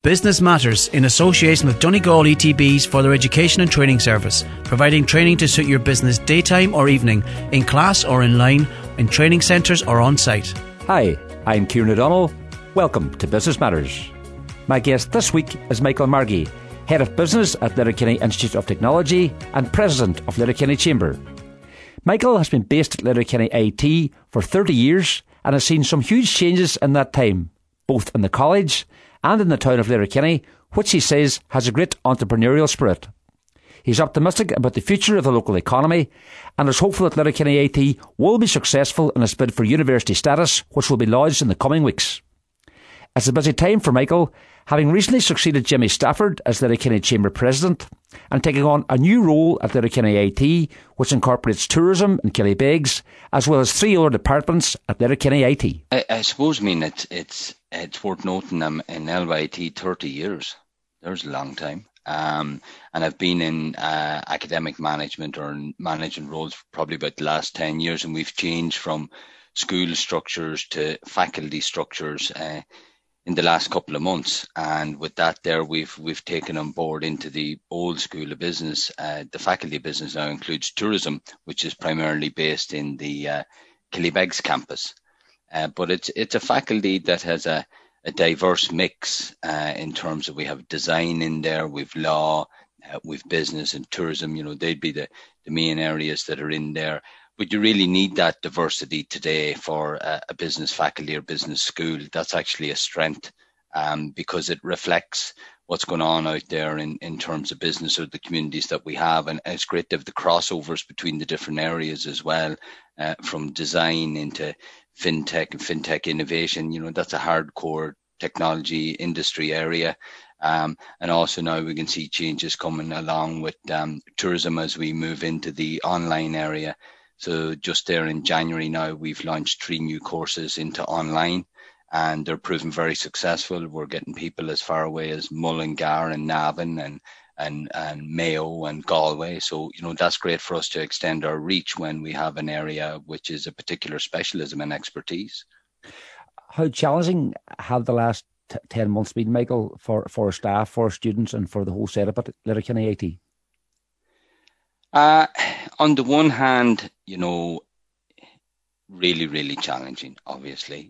Business Matters, in association with Donegal ETBs for their education and training service, providing training to suit your business daytime or evening, in class or in line, in training centres or on site. Hi, I'm Kieran O'Donnell. Welcome to Business Matters. My guest this week is Michael Margie, Head of Business at Letterkenny Institute of Technology and President of Letterkenny Chamber. Michael has been based at Letterkenny IT for 30 years and has seen some huge changes in that time, both in the college and in the town of Letterkenny, which he says has a great entrepreneurial spirit. He's optimistic about the future of the local economy and is hopeful that Letterkenny IT will be successful in its bid for university status, which will be lodged in the coming weeks. It's a busy time for Michael, having recently succeeded Jimmy Stafford as Letterkenny Chamber President and taking on a new role at Letterkenny IT, which incorporates tourism in Killybegs, as well as 3 other departments at Letterkenny IT. I suppose, it's worth noting I'm in LYT 30 years. There's a long time. And I've been in academic management or management roles for probably about the last 10 years, and we've changed from school structures to faculty structures in the last couple of months. And with that there, we've taken on board into the old school of business. The faculty business now includes tourism, which is primarily based in the Killybegs campus. But it's a faculty that has a diverse mix in terms of we have design in there, we've law, we've business and tourism. They'd be the main areas that are in there. But you really need that diversity today for a business faculty or business school. That's actually a strength because it reflects what's going on out there in terms of business or the communities that we have. And it's great to have the crossovers between the different areas as well, from design into fintech and fintech innovation. That's a hardcore technology industry area. And also now we can see changes coming along with tourism as we move into the online area. So just there in January now, we've launched 3 new courses into online and they're proving very successful. We're getting people as far away as Mullingar and Navan and Mayo and Galway. So, that's great for us to extend our reach when we have an area which is a particular specialism and expertise. How challenging have the last 10 months been, Michael, for staff, for students and for the whole setup at Letterkenny IT? On the one hand, really, really challenging, obviously.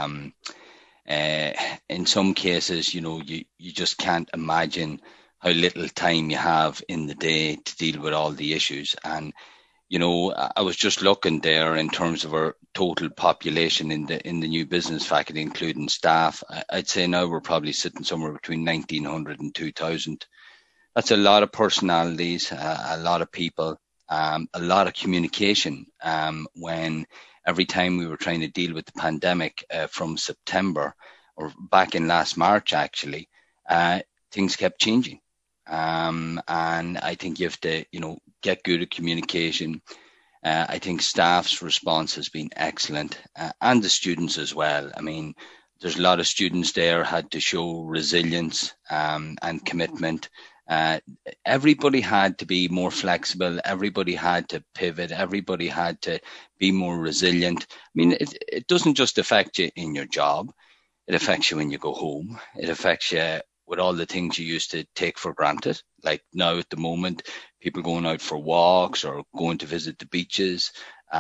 In some cases, you just can't imagine how little time you have in the day to deal with all the issues. And, I was just looking there in terms of our total population in the new business faculty, including staff. I'd say now we're probably sitting somewhere between 1,900 and 2,000. That's a lot of personalities, a lot of people, a lot of communication. When every time we were trying to deal with the pandemic from September or back in last March, actually, things kept changing. And I think you have to, get good at communication. I think staff's response has been excellent and the students as well. I mean, there's a lot of students there had to show resilience and commitment. Everybody had to be more flexible. Everybody had to pivot. Everybody had to be more resilient. I mean, it doesn't just affect you in your job. It affects you when you go home. It affects you with all the things you used to take for granted. Like now at the moment, people going out for walks or going to visit the beaches,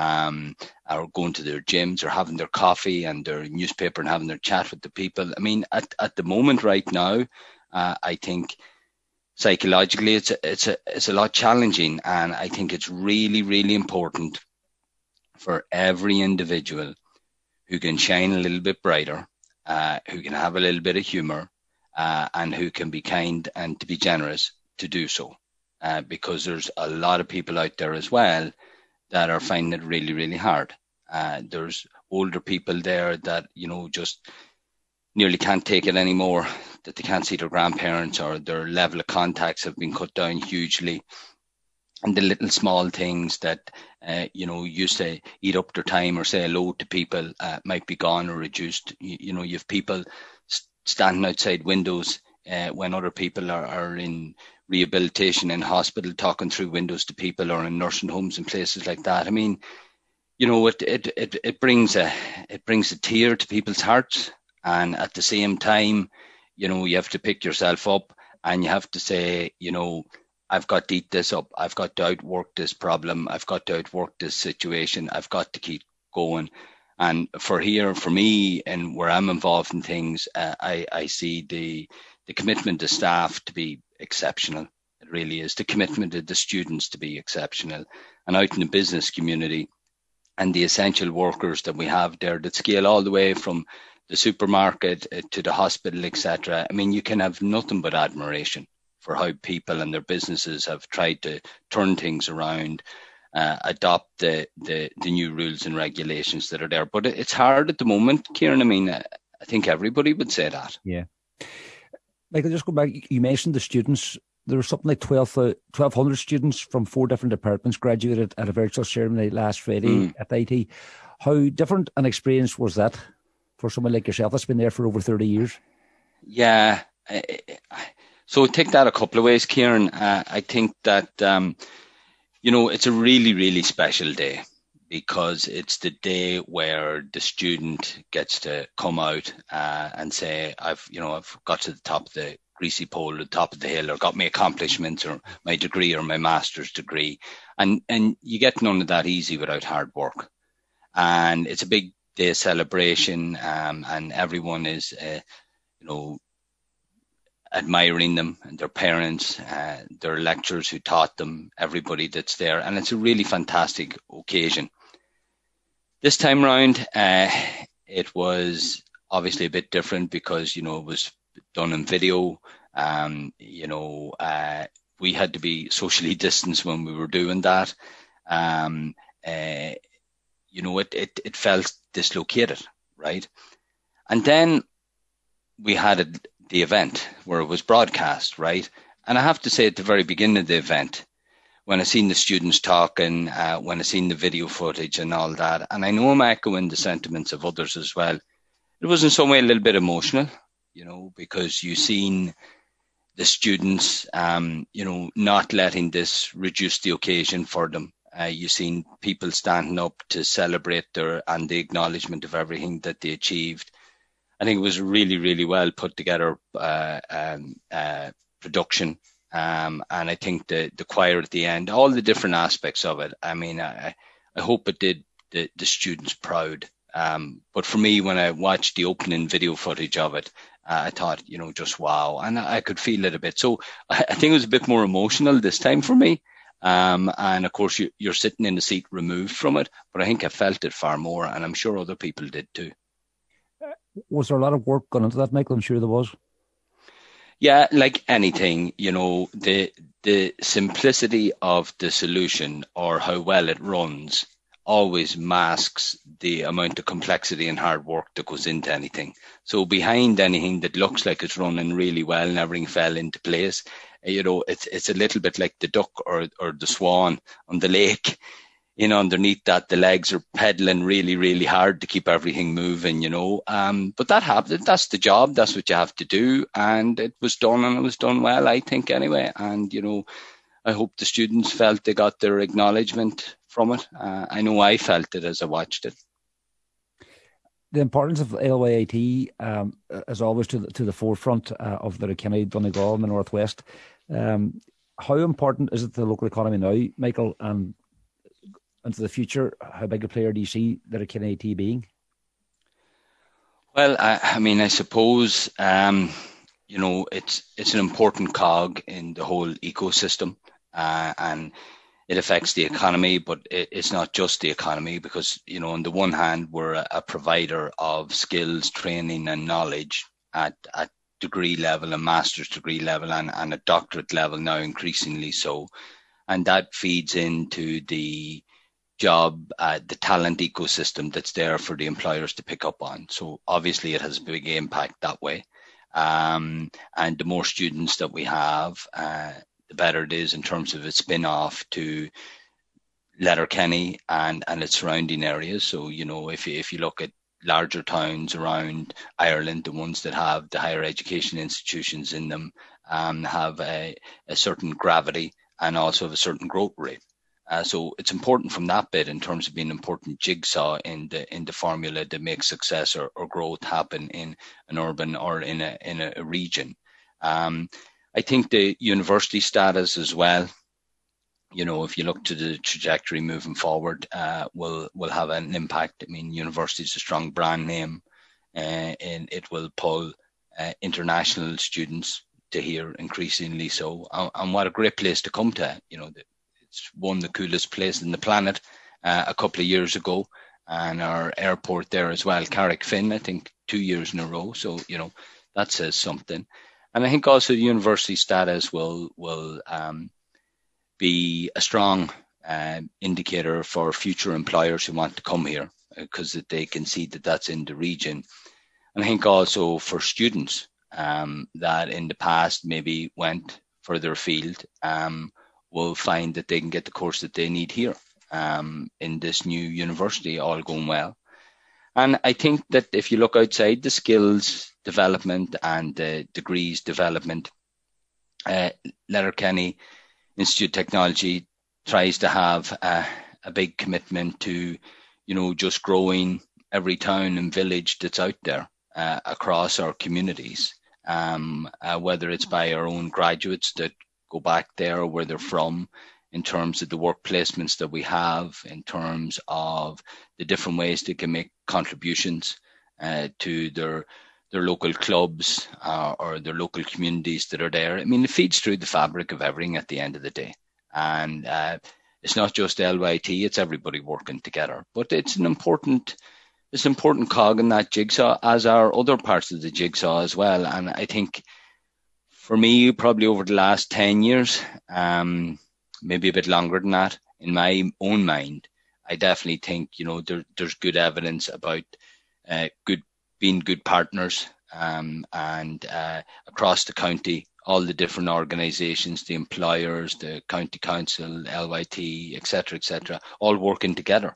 or going to their gyms or having their coffee and their newspaper and having their chat with the people. I mean, at the moment right now, I think psychologically it's a lot challenging, and I think it's really, really important for every individual who can shine a little bit brighter, who can have a little bit of humor, and who can be kind and to be generous to do so, because there's a lot of people out there as well that are finding it really, really hard. There's older people there that, just nearly can't take it anymore, that they can't see their grandparents or their level of contacts have been cut down hugely. And the little small things that, used to eat up their time or say hello to people might be gone or reduced. You have people standing outside windows when other people are in rehabilitation in hospital, talking through windows to people, or in nursing homes and places like that. I mean, it brings a tear to people's hearts, and at the same time, you have to pick yourself up and you have to say, I've got to eat this up. I've got to outwork this problem. I've got to outwork this situation. I've got to keep going. And for me, and where I'm involved in things, I see the commitment of staff to be exceptional. It really is. The commitment of the students to be exceptional. And out in the business community and the essential workers that we have there that scale all the way from the supermarket to the hospital, etc. I mean, you can have nothing but admiration for how people and their businesses have tried to turn things around, adopt the new rules and regulations that are there. But it's hard at the moment, Kieran. I mean, I think everybody would say that. Yeah. Michael, just go back. You mentioned the students. There was something like 1,200 students from 4 different departments graduated at a virtual ceremony last Friday at IT. How different an experience was that for someone like yourself that's been there for over 30 years? Yeah. So take that a couple of ways, Kieran. I think that, it's a really, really special day because it's the day where the student gets to come out and say, I've got to the top of the greasy pole, the top of the hill, or got my accomplishments or my degree or my master's degree. And you get none of that easy without hard work. And it's a big day of celebration, and everyone is, admiring them and their parents, their lecturers who taught them, everybody that's there. And it's a really fantastic occasion. This time round, it was obviously a bit different because, it was done in video. We had to be socially distanced when we were doing that. It felt dislocated, right? And then we had the event where it was broadcast, right? And I have to say at the very beginning of the event, when I seen the students talking, when I seen the video footage and all that, and I know I'm echoing the sentiments of others as well, it was in some way a little bit emotional, because you seen the students, not letting this reduce the occasion for them. You seen people standing up to celebrate and the acknowledgement of everything that they achieved. I think it was really, really well put together production. And I think the choir at the end, all the different aspects of it. I mean, I hope it did the students proud. But for me, when I watched the opening video footage of it, I thought, just wow. And I could feel it a bit. So I think it was a bit more emotional this time for me. And of course, you're sitting in the seat removed from it. But I think I felt it far more. And I'm sure other people did too. Was there a lot of work gone into that, Michael? I'm sure there was. Yeah, like anything, the simplicity of the solution or how well it runs always masks the amount of complexity and hard work that goes into anything. So behind anything that looks like it's running really well and everything fell into place, it's a little bit like the duck or the swan on the lake. Underneath that, the legs are pedaling really, really hard to keep everything moving, But that happened. That's the job. That's what you have to do. And it was done, and it was done well, I think, anyway. And, I hope the students felt they got their acknowledgement from it. I know I felt it as I watched it. The importance of LYIT is always to the forefront of Letterkenny, Donegal, in the Northwest. How important is it to the local economy now, Michael, and into the future? How big a player do you see Letterkenny IT being? Well, I suppose, it's an important cog in the whole ecosystem, and it affects the economy, but it's not just the economy because, on the one hand, we're a provider of skills, training and knowledge at degree level, a master's degree level and a doctorate level now increasingly so. And that feeds into the job, the talent ecosystem that's there for the employers to pick up on. So obviously it has a big impact that way. And the more students that we have, the better it is in terms of its spin-off to Letterkenny and its surrounding areas. So, if you look at larger towns around Ireland, the ones that have the higher education institutions in them have a certain gravity and also have a certain growth rate. So it's important from that bit in terms of being an important jigsaw in the formula to make success or growth happen in an urban or in a region. I think the university status as well, if you look to the trajectory moving forward, will have an impact. I mean, university is a strong brand name, and it will pull international students to here increasingly so. And what a great place to come to. It's won the coolest place in the planet a couple of years ago, and our airport there as well, Carrickfinn, I think 2 years in a row. So that says something. And I think also the university status will be a strong indicator for future employers who want to come here, because they can see that that's in the region. And I think also for students that in the past maybe went further afield, will find that they can get the course that they need here in this new university, all going well. And I think that if you look outside the skills development and the degrees development, Letterkenny Institute of Technology tries to have a big commitment to, just growing every town and village that's out there across our communities, whether it's by our own graduates that go back there where they're from, in terms of the work placements that we have, in terms of the different ways they can make contributions to their local clubs or their local communities that are there. I mean, it feeds through the fabric of everything at the end of the day. And it's not just LYT, it's everybody working together. But it's an important cog in that jigsaw, as are other parts of the jigsaw as well. And I think for me, probably over the last 10 years, maybe a bit longer than that, in my own mind, I definitely think, there's good evidence about being good partners, and across the county, all the different organisations, the employers, the county council, LYT, etc., all working together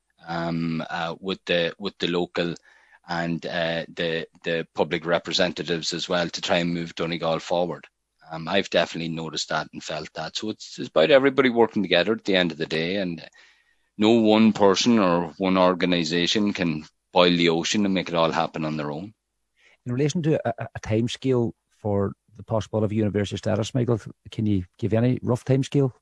with the local and the public representatives as well, to try and move Donegal forward. I've definitely noticed that and felt that. So it's about everybody working together at the end of the day, and no one person or one organisation can boil the ocean and make it all happen on their own. In relation to a time scale for the possibility of university status, Michael, can you give any rough time scale?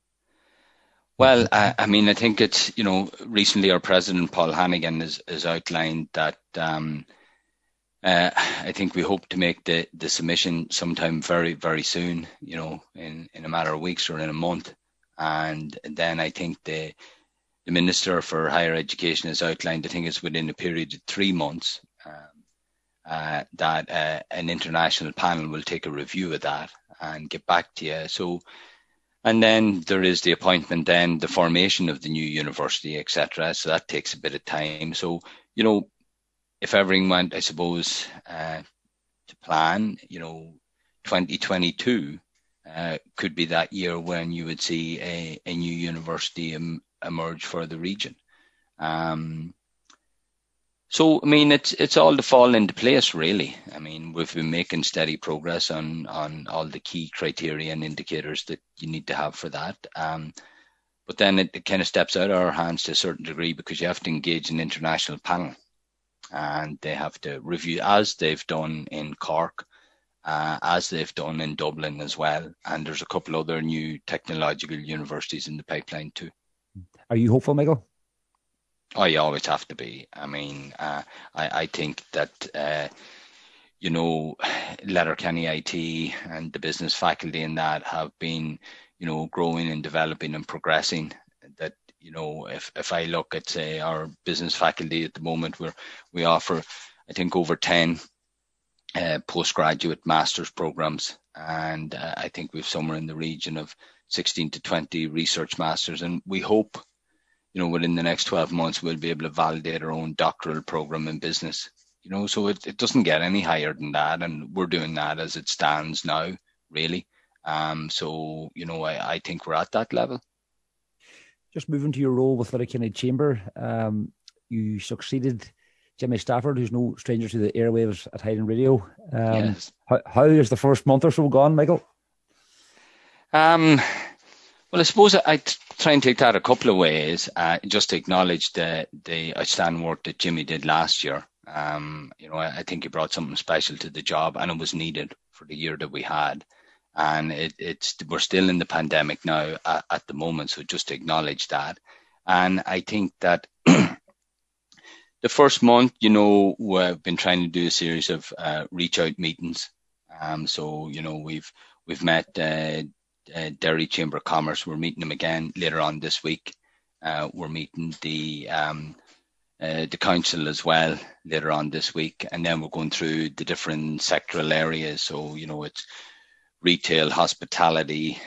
Well, I think it's, recently our president, Paul Hannigan, has outlined that I think we hope to make the submission sometime very, very soon, in a matter of weeks or in a month. And then I think the Minister for Higher Education has outlined, I think it's within a period of 3 months, that an international panel will take a review of that and get back to you. So, and then there is the appointment, then the formation of the new university, etc. So that takes a bit of time. So, if everything went, I suppose, to plan, 2022 could be that year when you would see a new university emerge for the region. So, it's all to fall into place, really. We've been making steady progress on all the key criteria and indicators that you need to have for that. But then it kind of steps out of our hands to a certain degree, because you have to engage an international panel, and they have to review, as they've done in Cork, as they've done in Dublin as well. And there's a couple other new technological universities in the pipeline too. Are you hopeful, Michael? Oh, you always have to be. I think that, Letterkenny IT and the business faculty in that have been, growing and developing and progressing. That, if I look at, say, our business faculty at the moment, we offer, I think, over 10 postgraduate master's programs. And I think we've somewhere in the region of 16 to 20 research masters. And we hope, within the next 12 months, we'll be able to validate our own doctoral program in business. So it doesn't get any higher than that. And we're doing that as it stands now, really. So, I think we're at that level. Just moving to your role with Letterkenny Chamber, you succeeded Jimmy Stafford, who's no stranger to the airwaves at Highland Radio. Yes. How has the first month or so gone, Michael? Well, I suppose try and take that a couple of ways. Just to acknowledge the outstanding work that Jimmy did last year. I think he brought something special to the job, and it was needed for the year that we had. And we're still in the pandemic now at the moment, so just to acknowledge that. And I think that the first month, we've been trying to do a series of reach out meetings. So we've met Derry Chamber of Commerce. We're meeting them again later on this week. We're meeting the council as well later on this week, and then we're going through the different sectoral areas. So it's retail, hospitality,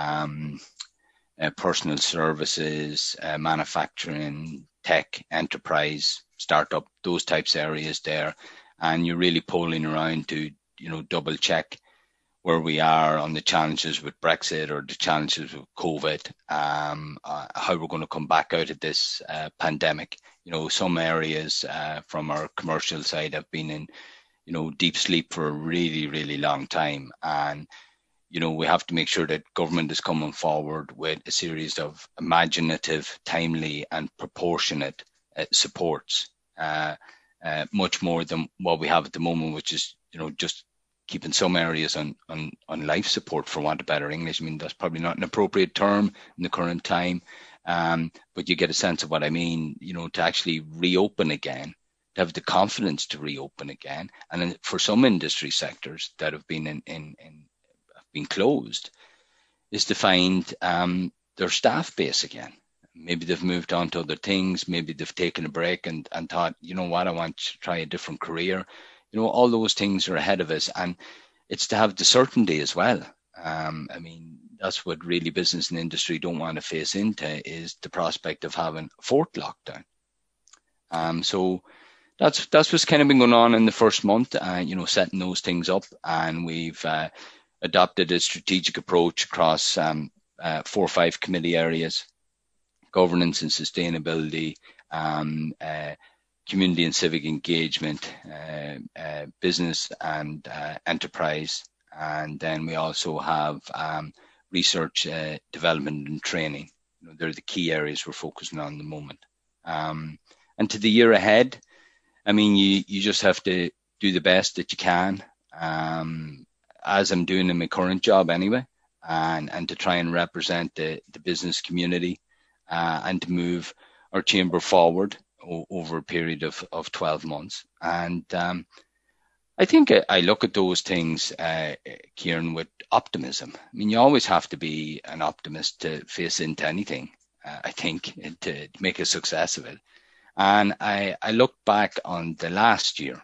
personal services, manufacturing, tech, enterprise, startup, those types of areas there. And you're really polling around to double check where we are on the challenges with Brexit or the challenges with COVID, how we're going to come back out of this pandemic. Some areas from our commercial side have been in, deep sleep for a really, really long time. And, we have to make sure that government is coming forward with a series of imaginative, timely and proportionate supports, much more than what we have at the moment, which is, just keeping some areas on life support, for want of better English. I mean, that's probably not an appropriate term in the current time, but you get a sense of what I mean, to actually reopen again, to have the confidence to reopen again. And then for some industry sectors that have been been closed, is to find their staff base again. Maybe they've moved on to other things. Maybe they've taken a break and thought, I want to try a different career. All those things are ahead of us, and it's to have the certainty as well. That's what really business and industry don't want to face into, is the prospect of having a fourth lockdown. So that's what's kind of been going on in the first month, setting those things up. And we've adopted a strategic approach across 4 or 5 committee areas: governance and sustainability, community and civic engagement, business and enterprise. And then we also have research, development and training. They're the key areas we're focusing on at the moment. And to the year ahead, you just have to do the best that you can, as I'm doing in my current job anyway, and to try and represent the business community, and to move our chamber forward over a period of 12 months. And I think I look at those things, Kieran, with optimism. You always have to be an optimist to face into anything, I think, to make a success of it. And I look back on the last year,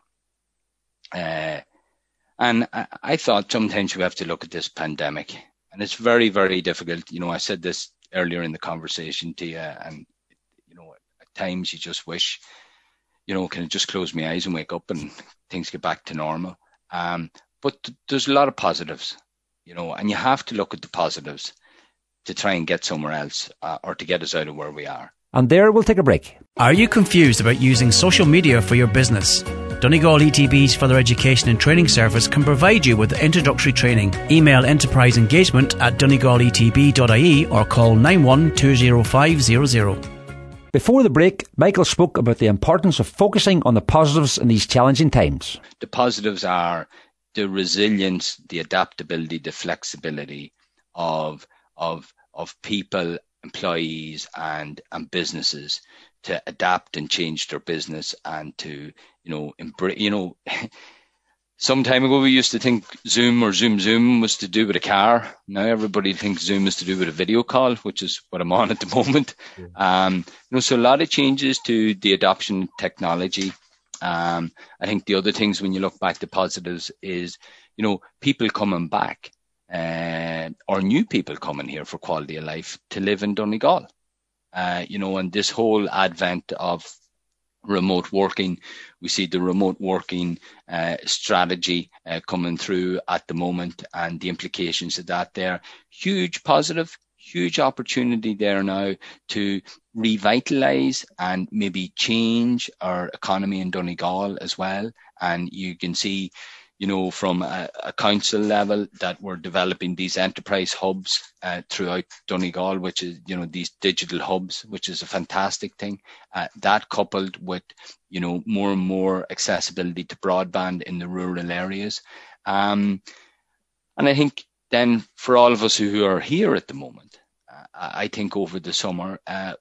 and I thought sometimes we have to look at this pandemic, and it's very, very difficult. I said this earlier in the conversation to you, and at times you just wish, can I just close my eyes and wake up and things get back to normal? But there's a lot of positives, and you have to look at the positives to try and get somewhere else, or to get us out of where we are. And there we'll take a break. Are you confused about using social media for your business? Donegal ETB's Further Education and Training Service can provide you with introductory training. Email enterpriseengagement@donegaletb.ie or call 91200500. Before the break, Michael spoke about the importance of focusing on the positives in these challenging times. The positives are the resilience, the adaptability, the flexibility of people, employees and businesses to adapt and change their business, and to embrace. Some time ago we used to think Zoom was to do with a car. Now everybody thinks Zoom is to do with a video call, which is what I'm on at the moment. Yeah. So a lot of changes to the adoption of technology. I think the other things, when you look back, the positives is people coming back, or new people coming here for quality of life to live in Donegal. And this whole advent of remote working, we see the remote working strategy coming through at the moment, and the implications of that there. Huge positive, huge opportunity there now to revitalize and maybe change our economy in Donegal as well. And you can see, from a council level, that we're developing these enterprise hubs throughout Donegal, which is, these digital hubs, which is a fantastic thing. That coupled with, more and more accessibility to broadband in the rural areas. And I think then for all of us who are here at the moment, I think over the summer,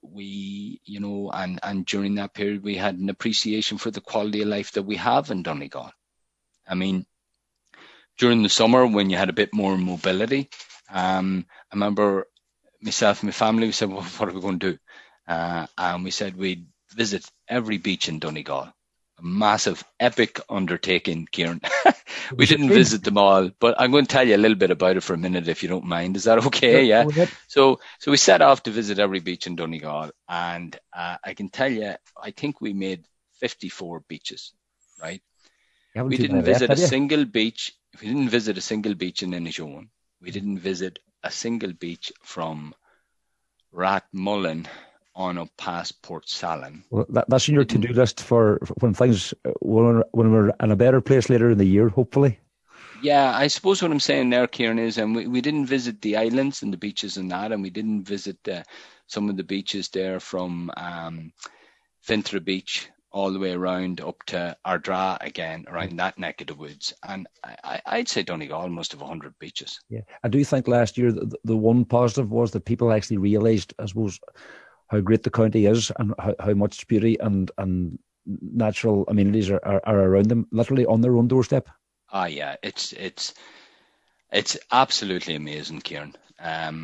we, and during that period, we had an appreciation for the quality of life that we have in Donegal. I mean, during the summer when you had a bit more mobility, I remember myself and my family, we said, well, what are we going to do? And we said we'd visit every beach in Donegal. A massive, epic undertaking, Kieran. We didn't visit them all, but I'm going to tell you a little bit about it for a minute, if you don't mind. Is that okay? Yeah. So we set off to visit every beach in Donegal, and I can tell you, I think we made 54 beaches, right? We didn't visit a single beach. We didn't visit a single beach in Inishowen. We didn't visit a single beach from Rathmullen on up past Port Salin. Well, that's in your to-do list for when things, when we're in a better place later in the year, hopefully. Yeah, I suppose what I'm saying there, Kieran, is we didn't visit the islands and the beaches and that, and we didn't visit some of the beaches there from Fintra Beach all the way around up to Ardra again, around that neck of the woods. And I'd say Donegal must have 100 beaches. Yeah, I do think last year the one positive was that people actually realised, I suppose, how great the county is and how much beauty and natural amenities are around them, literally on their own doorstep. Yeah, it's absolutely amazing, Kieran. And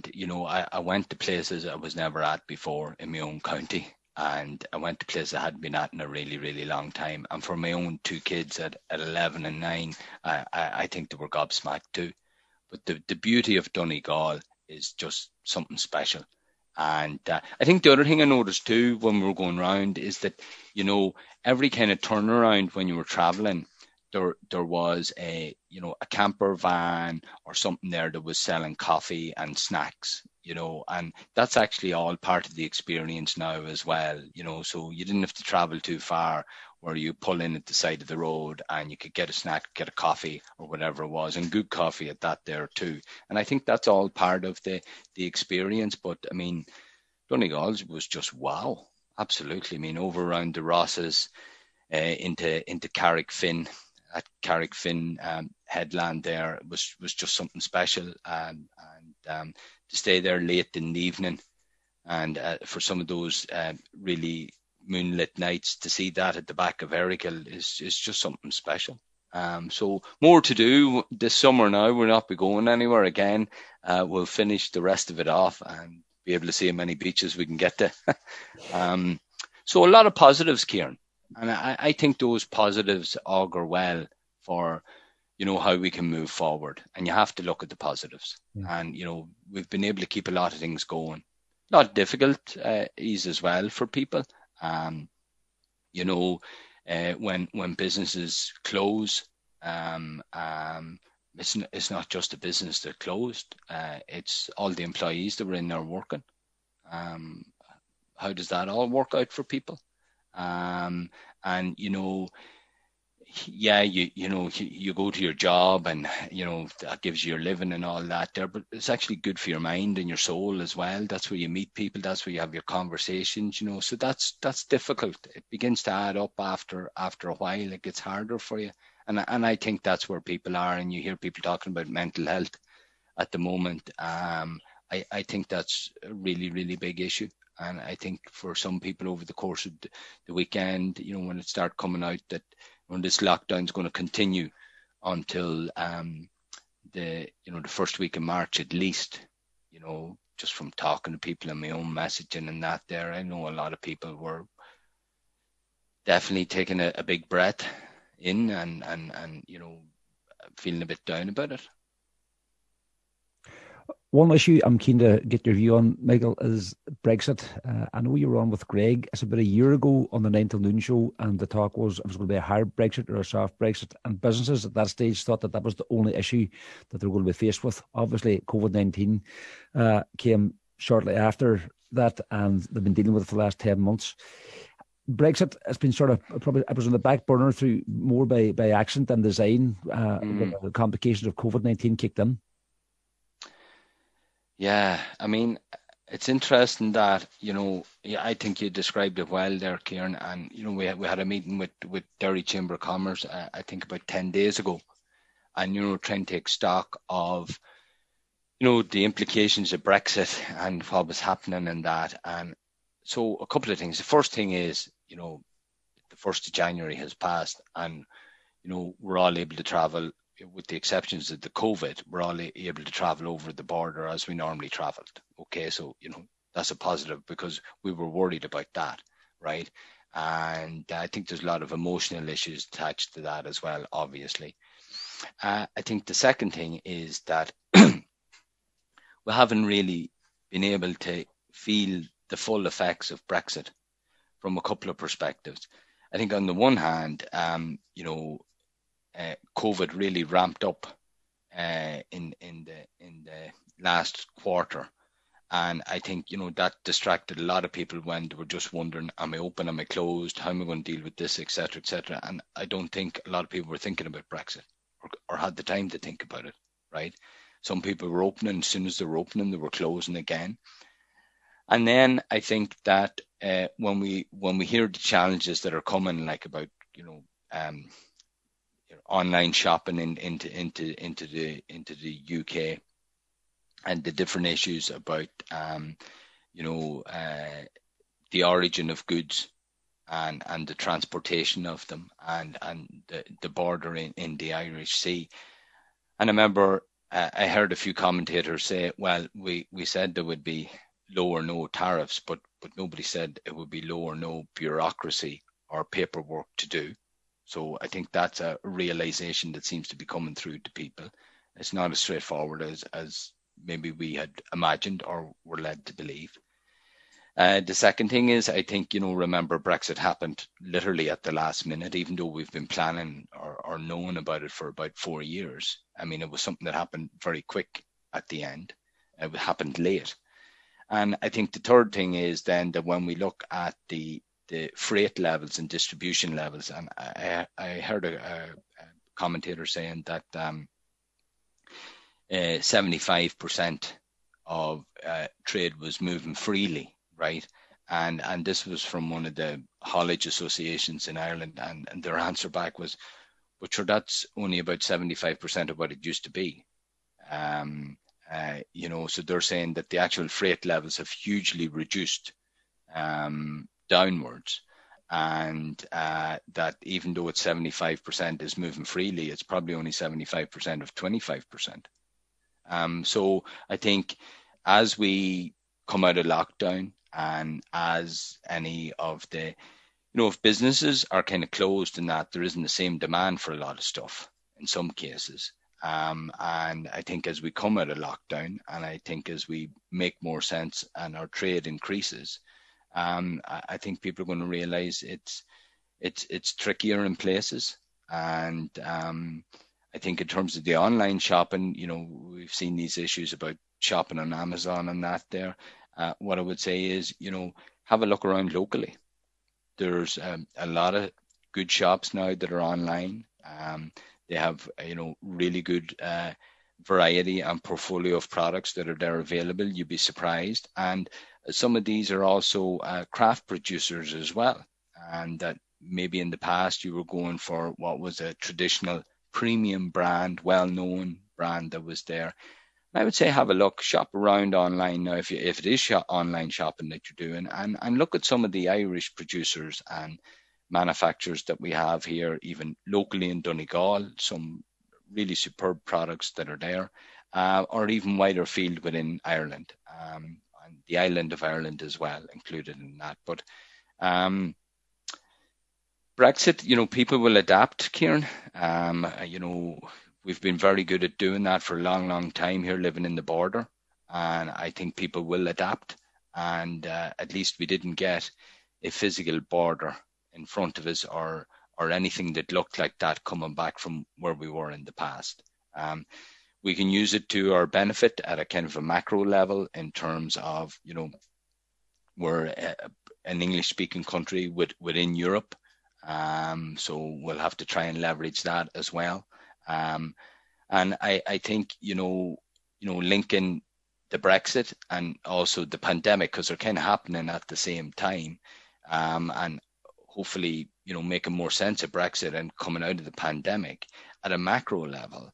I went to places I was never at before in my own county, and I went to places I hadn't been at in a really, really long time. And for my own two kids at 11 and 9, I think they were gobsmacked too. But the beauty of Donegal is just something special. And I think the other thing I noticed too when we were going around is that, every kind of turnaround when you were traveling, there was a camper van or something there that was selling coffee and snacks, and that's actually all part of the experience now as well, so you didn't have to travel too far, where you pull in at the side of the road and you could get a snack, get a coffee or whatever it was, and good coffee at that there too. And I think that's all part of the experience. But I mean, Donegal was just wow, absolutely. I mean, over around the Rosses, into Carrickfinn. At Carrickfinn headland there was just something special, and to stay there late in the evening, and for some of those really moonlit nights, to see that at the back of Errigal is just something special. So more to do this summer now. We'll not be going anywhere again. We'll finish the rest of it off and be able to see how many beaches we can get to. So a lot of positives, Kieran. And I think those positives augur well for, how we can move forward. And you have to look at the positives. Yeah. And, we've been able to keep a lot of things going. A lot of difficulties as well for people. When businesses close, it's not just a business that closed. It's all the employees that were in there working. How does that all work out for people? And you go to your job, and that gives you your living and all that there, but it's actually good for your mind and your soul as well. That's where you meet people, that's where you have your conversations, so that's difficult. It begins to add up after a while. It gets harder for you, and I think that's where people are. And you hear people talking about mental health at the moment. I think that's a really, really big issue. And I think for some people over the course of the weekend, when it starts coming out that when this lockdown is going to continue until the first week of March at least, just from talking to people and my own messaging and that there, I know a lot of people were definitely taking a big breath in and feeling a bit down about it. One issue I'm keen to get your view on, Michael, is Brexit. I know you were on with Greg. It's about a year ago on the 9 till Noon show, and the talk was it was going to be a hard Brexit or a soft Brexit. And businesses at that stage thought that was the only issue that they were going to be faced with. Obviously, COVID-19 came shortly after that, and they've been dealing with it for the last 10 months. Brexit has been sort of probably, it was on the back burner through more by accident than design when the complications of COVID-19 kicked in. Yeah, I mean, it's interesting that, I think you described it well there, Kieran. And, we had a meeting with Derry Chamber of Commerce, I think about 10 days ago. And, trying to take stock of, the implications of Brexit and what was happening in that. And so a couple of things. The first thing is, the 1st of January has passed and, we're all able to travel, with the exceptions of the COVID, we're all able to travel over the border as we normally traveled. Okay, so, that's a positive because we were worried about that, right? And I think there's a lot of emotional issues attached to that as well, obviously. I think the second thing is that we haven't really been able to feel the full effects of Brexit from a couple of perspectives. I think on the one hand, COVID really ramped up in the last quarter, and I think that distracted a lot of people when they were just wondering, am I open, am I closed, how am I going to deal with this, etc., etc. And I don't think a lot of people were thinking about Brexit or had the time to think about it, right? Some people were opening, as soon as they were opening, they were closing again. And then I think that when we hear the challenges that are coming, like about online shopping into the UK, and the different issues about the origin of goods and the transportation of them and the border in the Irish Sea. And I remember I heard a few commentators say, well, we said there would be low or no tariffs, but nobody said it would be low or no bureaucracy or paperwork to do. So I think that's a realization that seems to be coming through to people. It's not as straightforward as maybe we had imagined or were led to believe. The second thing is, I think, remember Brexit happened literally at the last minute, even though we've been planning or knowing about it for about 4 years. I mean, it was something that happened very quick at the end. It happened late. And I think the third thing is then that when we look at the freight levels and distribution levels, and I heard a commentator saying that 75% of trade was moving freely, right? And this was from one of the haulage associations in Ireland, and their answer back was, but sure, that's only about 75% of what it used to be. So they're saying that the actual freight levels have hugely reduced downwards, and that even though it's 75% is moving freely, it's probably only 75% of 25%. So I think as we come out of lockdown, and as any of the, if businesses are kind of closed in that there isn't the same demand for a lot of stuff in some cases. And I think as we come out of lockdown, and I think as we make more sense and our trade increases, I think people are going to realize it's trickier in places. And I think in terms of the online shopping, we've seen these issues about shopping on Amazon and that there. What I would say is, have a look around locally. There's a lot of good shops now that are online. They have, really good variety and portfolio of products that are there available. You'd be surprised. And some of these are also craft producers as well. And that maybe in the past you were going for what was a traditional premium brand, well-known brand that was there. I would say have a look, shop around online now if it is online shopping that you're doing, and look at some of the Irish producers and manufacturers that we have here, even locally in Donegal, some really superb products that are there, or even wider field within Ireland, and the island of Ireland as well included in that. But Brexit, people will adapt, Kieran. We've been very good at doing that for a long, long time here, living in the border. And I think people will adapt. And at least we didn't get a physical border in front of us or anything that looked like that coming back from where we were in the past. We can use it to our benefit at a kind of a macro level in terms of, we're an English-speaking country within Europe. So we'll have to try and leverage that as well. And I think, linking the Brexit and also the pandemic, because they're kind of happening at the same time, and hopefully, making more sense of Brexit and coming out of the pandemic at a macro level.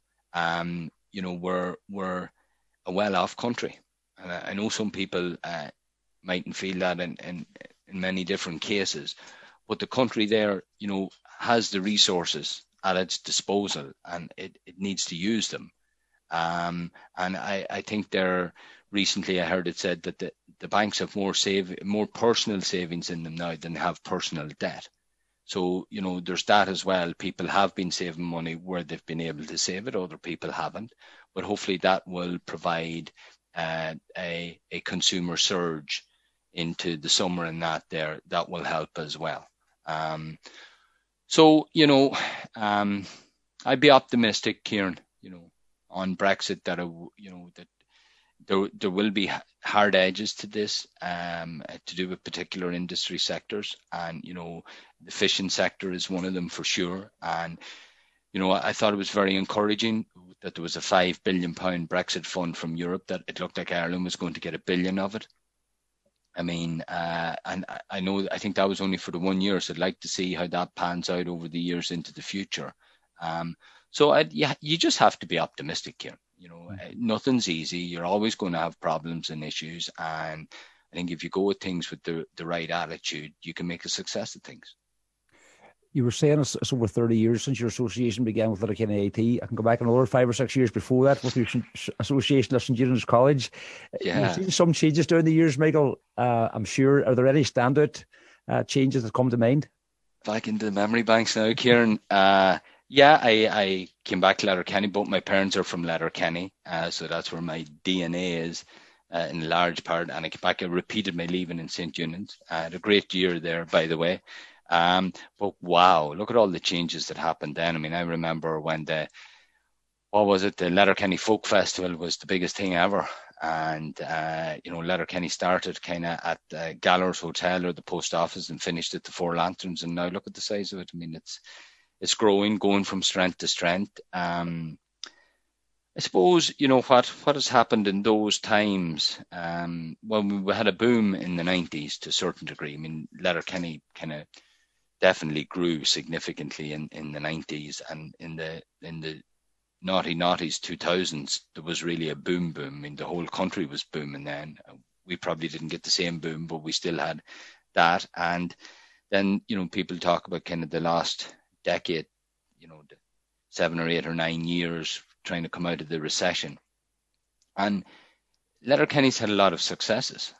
We're a well-off country. And I know some people mightn't feel that in many different cases, but the country there, has the resources at its disposal, and it needs to use them. And I think recently I heard it said that the banks have more personal savings in them now than they have personal debt. So, there's that as well. People have been saving money where they've been able to save it, other people haven't. But hopefully that will provide a consumer surge into the summer, and that will help as well. I'd be optimistic, Kieran, on Brexit that there will be hard edges to this, to do with particular industry sectors, and the fishing sector is one of them for sure. And I thought it was very encouraging that there was a £5 billion Brexit fund from Europe, that it looked like Ireland was going to get $1 billion of it. I mean, and I think that was only for the 1 year, so I'd like to see how that pans out over the years into the future. You just have to be optimistic here. Nothing's easy. You're always going to have problems and issues. And I think if you go with things with the right attitude, you can make a success of things. You were saying it's over 30 years since your association began with Letterkenny IT. I can go back another 5 or 6 years before that with your association at St. Julian's College. Yeah. You've seen some changes during the years, Michael. I'm sure. Are there any standout changes that come to mind? Back into the memory banks now, Kieran. I came back to Letterkenny. Both my parents are from Letterkenny, so that's where my DNA is in large part. And I came back. I repeated my leaving in St. Julian's. I had a great year there, by the way. But wow, look at all the changes that happened then. I mean, I remember when the Letterkenny Folk Festival was the biggest thing ever. And, Letterkenny started kind of at the Gallows Hotel or the post office and finished at the Four Lanterns. And now look at the size of it. I mean, it's growing, going from strength to strength. I suppose, what has happened in those times, we had a boom in the 90s to a certain degree. I mean, Letterkenny kind of definitely grew significantly in the 90s, and in the naughty 2000s, there was really a boom. I mean, the whole country was booming then. We probably didn't get the same boom, but we still had that. And then, people talk about kind of the last decade, the 7 or 8 or 9 years trying to come out of the recession. And Letterkenny's had a lot of successes.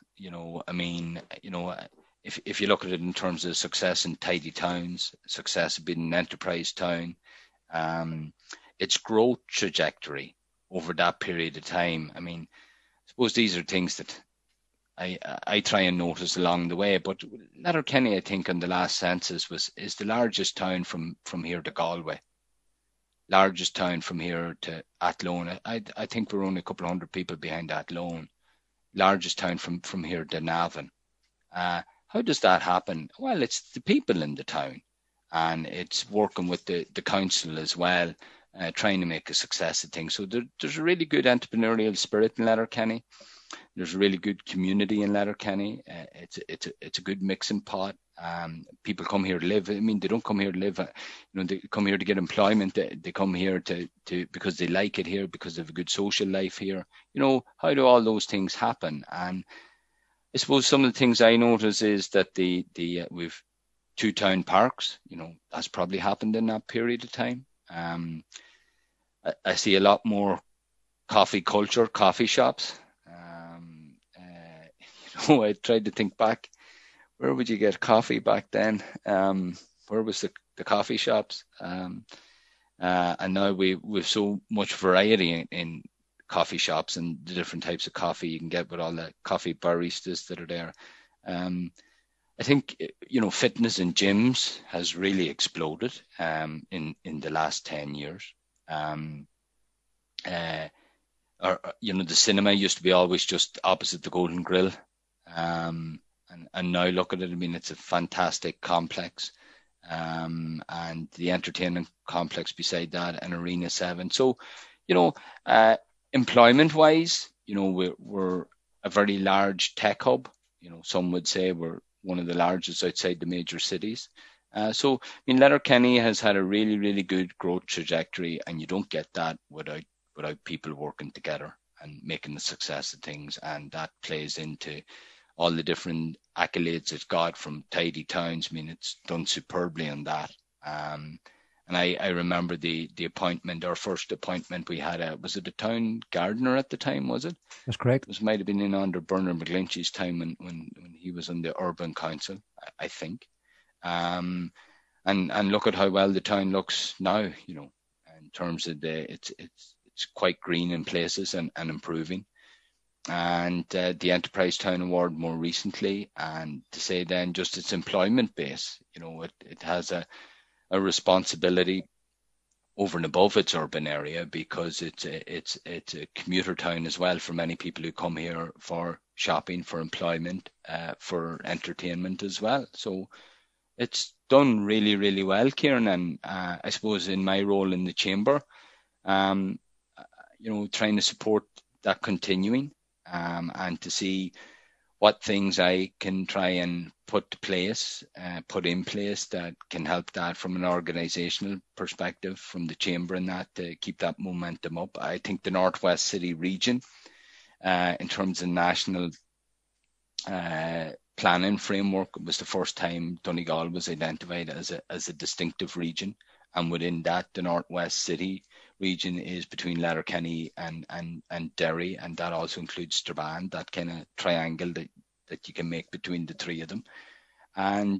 If you look at it in terms of success in tidy towns, success of being an enterprise town, its growth trajectory over that period of time. I mean, I suppose these are things that I try and notice along the way. But Letterkenny, I think, on the last census is the largest town from here to Galway. Largest town from here to Athlone. I think we're only a couple of hundred people behind Athlone. Largest town from here to Navan. How does that happen? Well, it's the people in the town, and it's working with the council as well, trying to make a success of things. So there's a really good entrepreneurial spirit in Letterkenny. There's a really good community in Letterkenny. It's a good mixing pot. People come here to live. I mean, they don't come here to live. They come here to get employment. They come here to because they like it here, because they have a good social life here. How do all those things happen? And I suppose some of the things I notice is that we've 2 town parks. That's probably happened in that period of time. I see a lot more coffee culture, coffee shops. I tried to think back. Where would you get coffee back then? Where was the coffee shops? And now we've so much variety in coffee shops and the different types of coffee you can get with all the coffee baristas that are there. I think, fitness in gyms has really exploded in the last 10 years. The cinema used to be always just opposite the Golden Grill. And And now look at it. I mean, it's a fantastic complex, and the entertainment complex beside that, and Arena 7. So, employment-wise, we're a very large tech hub. Some would say we're one of the largest outside the major cities. So, I mean, Letterkenny has had a really, really good growth trajectory, and you don't get that without people working together and making a success of things. And that plays into all the different accolades it's got from Tidy Towns. I mean, it's done superbly on that. And I remember the appointment, our first appointment we had, was it a town gardener at the time, was it? That's correct. It might have been in under Bernard McGlinchey's time when he was on the Urban Council, I think. And look at how well the town looks now, in terms of it's quite green in places and improving. And the Enterprise Town Award more recently, and to say then just its employment base, it has a responsibility over and above its urban area, because it's a commuter town as well for many people who come here for shopping, for employment, for entertainment as well. So it's done really, really well, Kieran. And I suppose in my role in the chamber, trying to support that continuing, and to see what things I can try and put in place that can help that from an organisational perspective from the chamber, and that to keep that momentum up. I think the Northwest City region, in terms of national planning framework, it was the first time Donegal was identified as a distinctive region, and within that, the Northwest City region is between Letterkenny and Derry, and that also includes Strabane, that kind of triangle that you can make between the three of them. And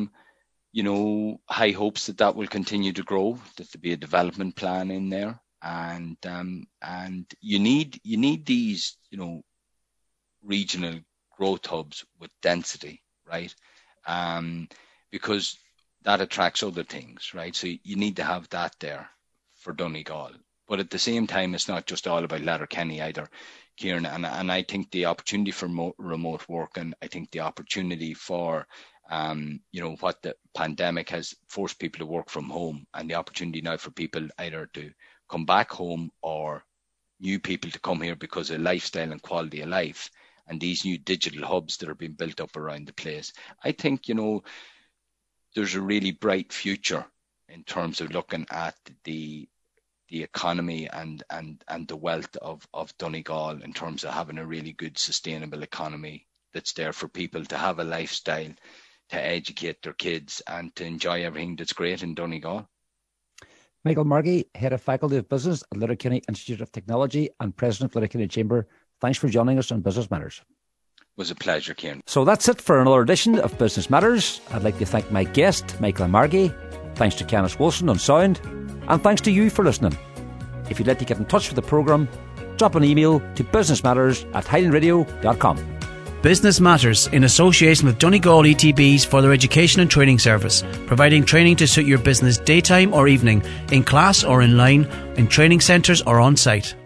high hopes that will continue to grow, that there be a development plan in there, and you need these regional growth hubs with density, right? Because that attracts other things, right? So you need to have that there for Donegal. But at the same time, it's not just all about Letterkenny either, Kieran. And I think the opportunity for remote work, and I think the opportunity for, what the pandemic has forced people to work from home, and the opportunity now for people either to come back home or new people to come here because of lifestyle and quality of life, and these new digital hubs that are being built up around the place. I think, there's a really bright future in terms of looking at the economy and the wealth of Donegal, in terms of having a really good sustainable economy that's there for people to have a lifestyle, to educate their kids, and to enjoy everything that's great in Donegal. Michael Margie, Head of Faculty of Business at Letterkenny Institute of Technology and President of Letterkenny Chamber, thanks for joining us on Business Matters. It was a pleasure, Kieran. So that's it for another edition of Business Matters. I'd like to thank my guest, Michael Margie. Thanks to Kenneth Wilson on sound. And thanks to you for listening. If you'd like to get in touch with the programme, drop an email to businessmatters@highlandradio.com. Business Matters, in association with Donegal ETBs for their education and training service, providing training to suit your business daytime or evening, in class or in line, in training centres or on site.